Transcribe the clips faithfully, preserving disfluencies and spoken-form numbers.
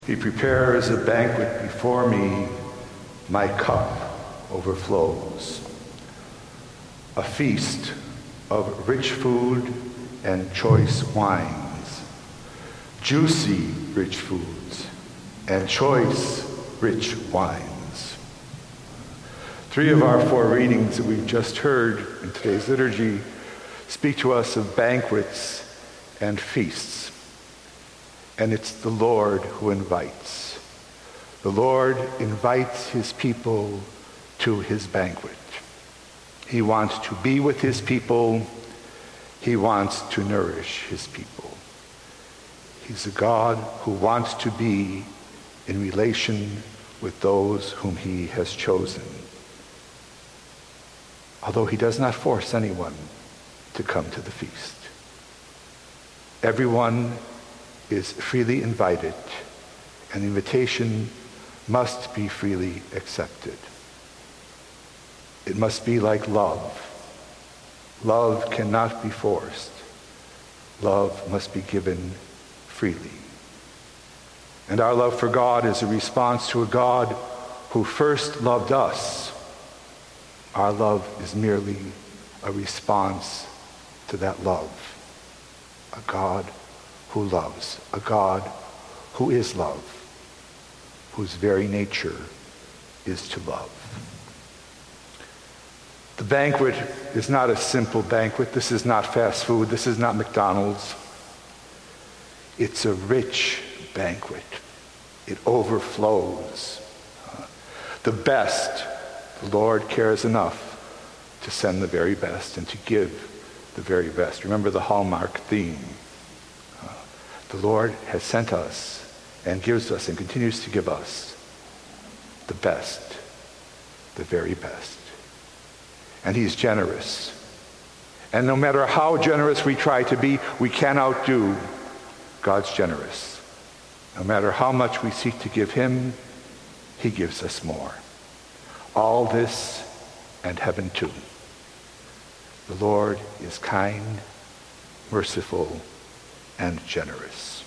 He prepares a banquet before me, my cup overflows. A feast of rich food and choice wines, juicy rich foods and choice rich wines. Three of our four readings that we've just heard in today's liturgy speak to us of banquets and feasts. And it's the Lord who invites. The Lord invites his people to his banquet. He wants to be with his people. He wants to nourish his people. He's a God who wants to be in relation with those whom he has chosen. Although he does not force anyone to come to the feast. Everyone is freely invited, and the invitation must be freely accepted. It must be like love. Love cannot be forced. Love must be given freely. And our love for God is a response to a God who first loved us. Our love is merely a response to that love. A God who loves, a God who is love, whose very nature is to love. The banquet is not a simple banquet. This is not fast food. This is not McDonald's. It's a rich banquet. It overflows. Uh, the best, the Lord cares enough to send the very best and to give the very best. Remember the Hallmark theme. The Lord has sent us and gives us and continues to give us the best, the very best. And he's generous. And no matter how generous we try to be, we can't outdo God's generous. No matter how much we seek to give him, he gives us more. All this and heaven too. The Lord is kind, merciful, and generous.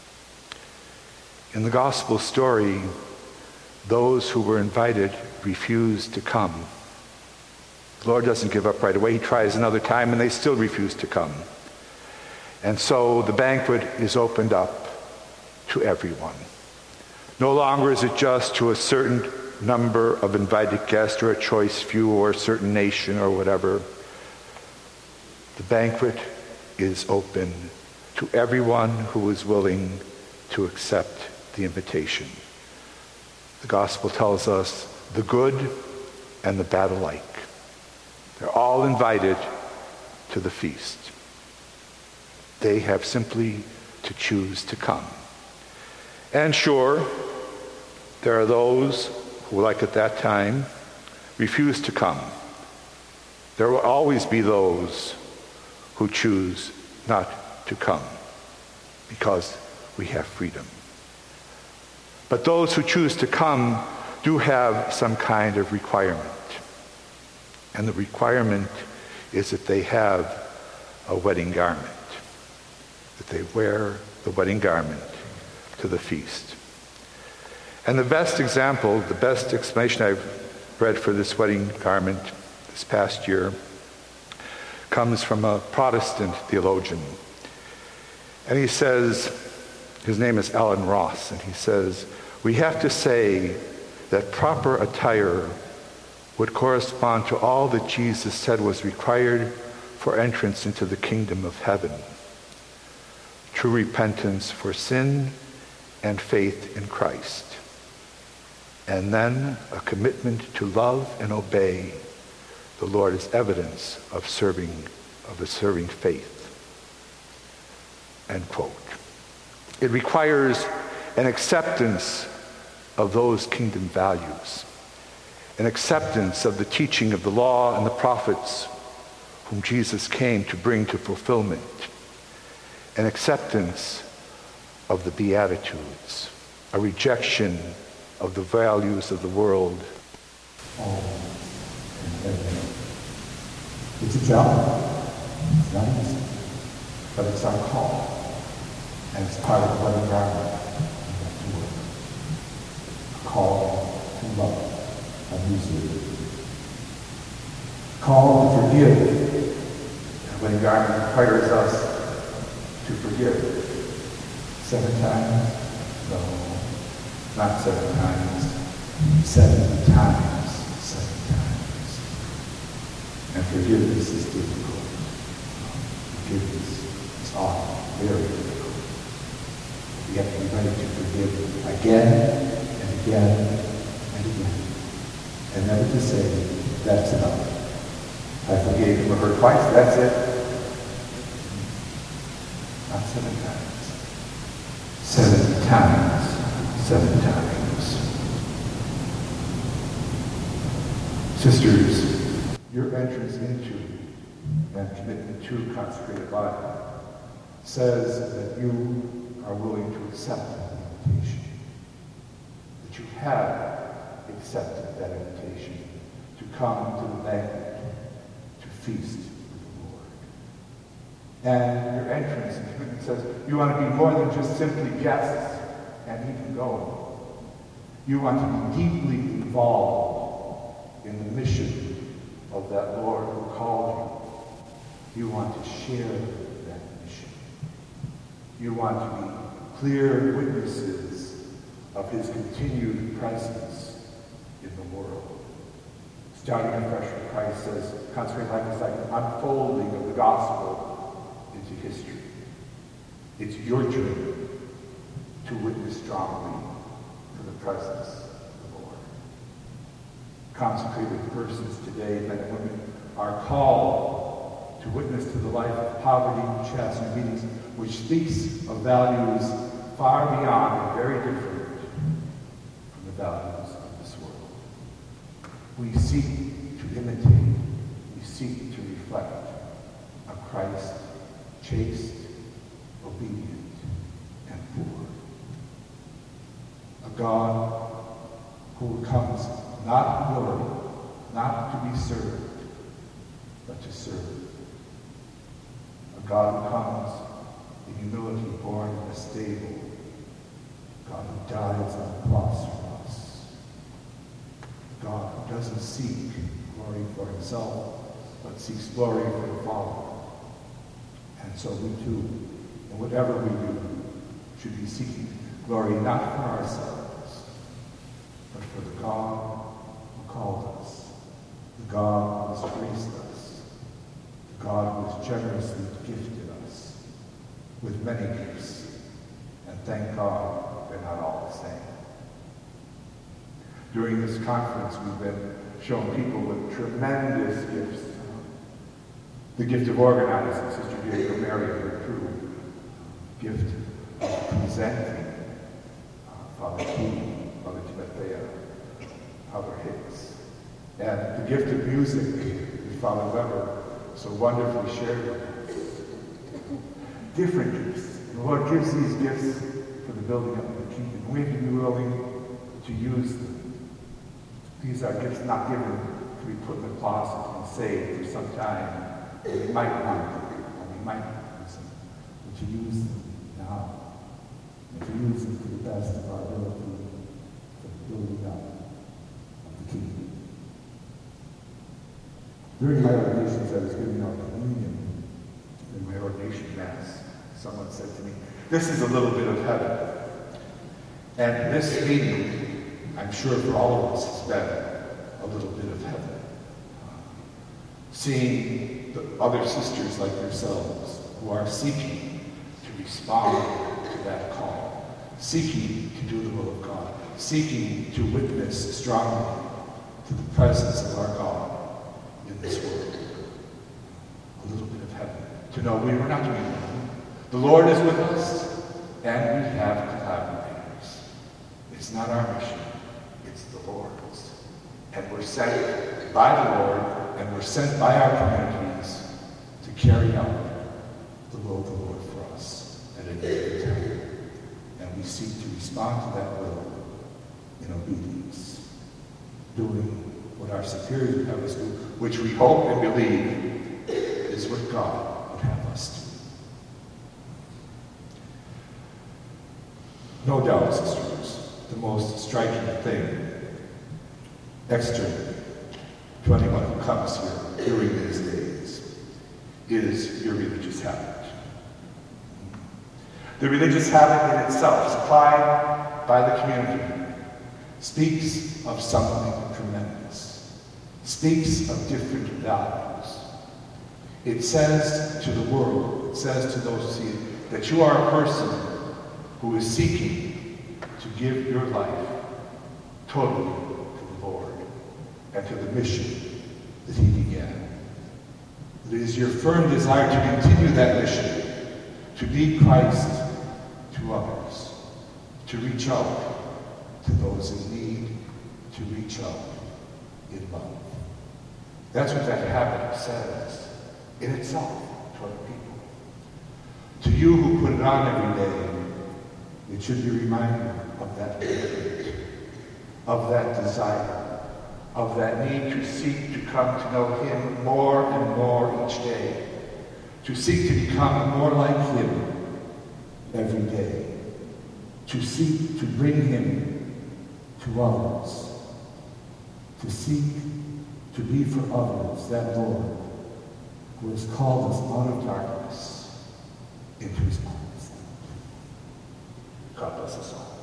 In the gospel story, those who were invited refused to come. The Lord doesn't give up right away. He tries another time and they still refuse to come. And so the banquet is opened up to everyone. No longer is it just to a certain number of invited guests or a choice few or a certain nation or whatever. The banquet is open to everyone who is willing to accept the invitation. The gospel tells us the good and the bad alike. They're all invited to the feast. They have simply to choose to come. And sure, there are those who, like at that time, refuse to come. There will always be those who choose not to come because we have freedom. But those who choose to come do have some kind of requirement. And the requirement is that they have a wedding garment, that they wear the wedding garment to the feast. And the best example, the best explanation I've read for this wedding garment this past year comes from a Protestant theologian. And he says, his name is Alan Ross, and he says, we have to say that proper attire would correspond to all that Jesus said was required for entrance into the kingdom of heaven. True repentance for sin and faith in Christ. And then a commitment to love and obey the Lord as evidence of serving, of a serving faith. End quote. It requires an acceptance of those kingdom values, an acceptance of the teaching of the law and the prophets whom Jesus came to bring to fulfillment, an acceptance of the Beatitudes, a rejection of the values of the world. It's a job. It's not easy, but it's our call. And it's part of the wedding garment we have to work. call to love, a new Savior. Call to forgive. And when God requires us to forgive, seven times? No, not seven times. Seventy times, seven times. And forgiveness is difficult. Forgiveness is often very difficult. We have to be ready to forgive again and again and again. And never to say, that's enough. I forgave him or her twice, that's it. Not seven times. Seven times, seven times. Sisters, your entrance into and commitment to consecrated life says that you are willing to accept the invitation. That you have accepted that invitation to come to the banquet, to feast with the Lord. And your entrance and commitment says you want to be more than just simply guests and even go. You want to be deeply involved in the mission of that Lord who called you. You want to share that mission. You want to be clear witnesses of his continued presence in the world. Starting afresh with Christ says, consecrated life is like an unfolding of the gospel into history. It's your journey to witness strongly to the presence of the Lord. Consecrated persons today, men and women, are called to witness to the life of poverty, chastity, and obedience, which speaks of values far beyond and very different from the values of this world. We seek to imitate, we seek to reflect a Christ chaste, obedient, and poor. A God who comes not in glory, not to be served, but to serve. A God who comes in humility, born in a stable. A God who dies on the cross for us. A God who doesn't seek glory for himself, but seeks glory for the Father. And so we too, in whatever we do, should be seeking glory not for ourselves, but for the God who called us, the God who has graced us, the God who has generously gifted us with many gifts. And thank God they're not all the same. During this conference, we've been showing people with tremendous gifts. The gift of organizing, Sister Diego Mary, her true gift of presenting, uh, Father Key, Father Timothea, Father Hicks, and the gift of music that Father Weber so wonderfully shared with us. Different gifts. The Lord gives these gifts for the building up of the kingdom. We have to be willing to use them. These are gifts not given to be put in the closet and saved for some time. We might want them, or we might use them, but to use them now, and to use them to the best of our ability for the building up of the kingdom. During my ordination, as I was giving out communion in my ordination mass, someone said to me, "This is a little bit of heaven." And this meeting, I'm sure for all of us, has been a little bit of heaven. Seeing the other sisters like yourselves who are seeking to respond to that call, seeking to do the will of God, seeking to witness strongly to the presence of our God in this world. A little bit of heaven. To know we are not doing alone. The Lord is with us, and we have collaborators. It's not our mission, it's the Lord's. And we're sent by the Lord, and we're sent by our communities to carry out the will of the Lord for us at a given time. And we seek to respond to that will in obedience, doing what our superiors would have us do, which we hope and believe is what God would have us do. No doubt, sisters, the most striking thing externally to anyone who comes here during these days is your religious habit. The religious habit in itself, supplied by the community, speaks of something tremendous, speaks of different values. It says to the world, it says to those who see it, that you are a person who is seeking to give your life totally to the Lord and to the mission that he began. It is your firm desire to continue that mission, to be Christ to others, to reach out to those in need, to reach out in love. That's what that habit says in itself to other people. To you who put it on every day, it should be a reminder of that commitment, of that desire, of that need to seek to come to know him more and more each day, to seek to become more like him every day, to seek to bring him to others, to seek to be for others that Lord who has called us out of darkness into his marvelous light. God bless us all.